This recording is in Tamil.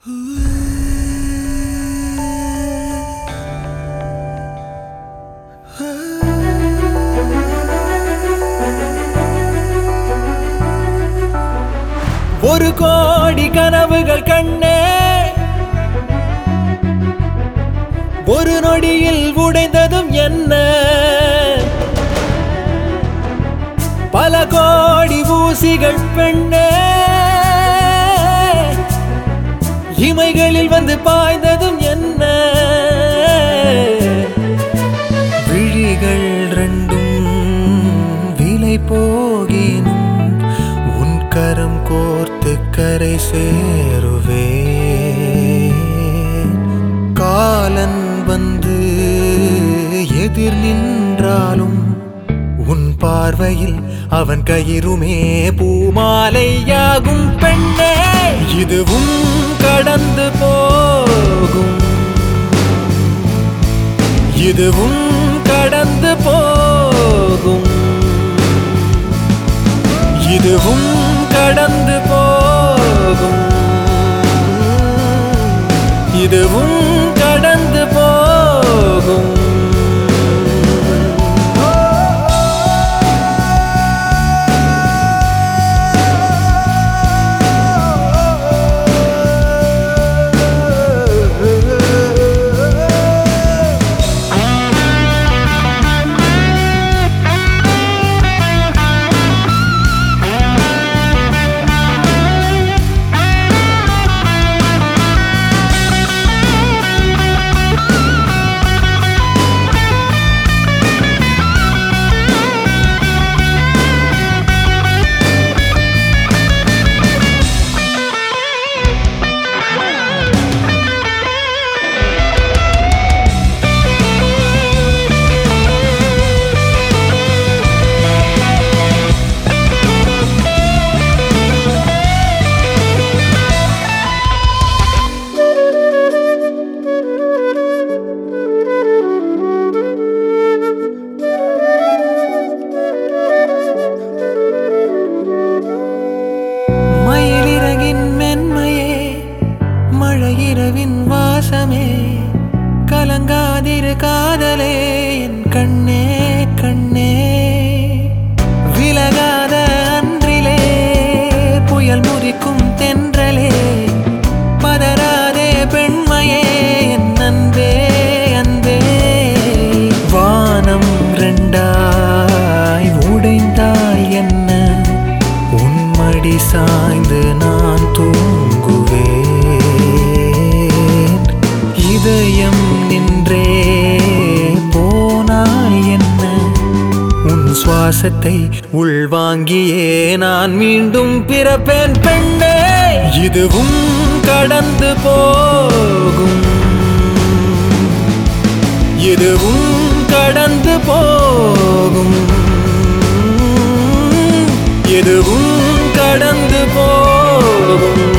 ஒரு கோடி கனவுகள் கண்ணே ஒரு நொடியில் உடைந்ததும் என்ன பல கோடி ஊசிகள் பெண்ணே இமைகளில் வந்து பாய்ந்ததும் என்ன விழிகள் ரெண்டும் விலை போகினும் உன் கரம் கோர்த்து கரை சேருவே காலன் வந்து எதிர் நின்றாலும் உன் பார்வையில் அவன் கயிறுமே பூமாலையாகும் பெண்ணே இதுவும் கடந்து போகும் இதுவும் கடந்து போகும் இதுவும் கடந்து போகும் இதுவும் கடந்து போகும் இரவின் வாசமே கலங்காதிரு காதலே என் கண்ணே கண்ணே விலகாத அன்றிலே புயல் முறிக்கும் தென்றலே பதறாதே பெண்மையே என் அன்பே அன்பே வானம் ரெண்டாய் உடைந்தாய் என்ன உன்மடி சாய்ந்து நான் தூங்குவேன் இதயம் நின்றே போனாய் என்ன உன் சுவாசத்தை உள்வாங்கியே நான் மீண்டும் பிறப்பேன் பெண்ணே இதுவும் கடந்து போகும் இதுவும் கடந்து போகும் இதுவும் கடந்து போகும்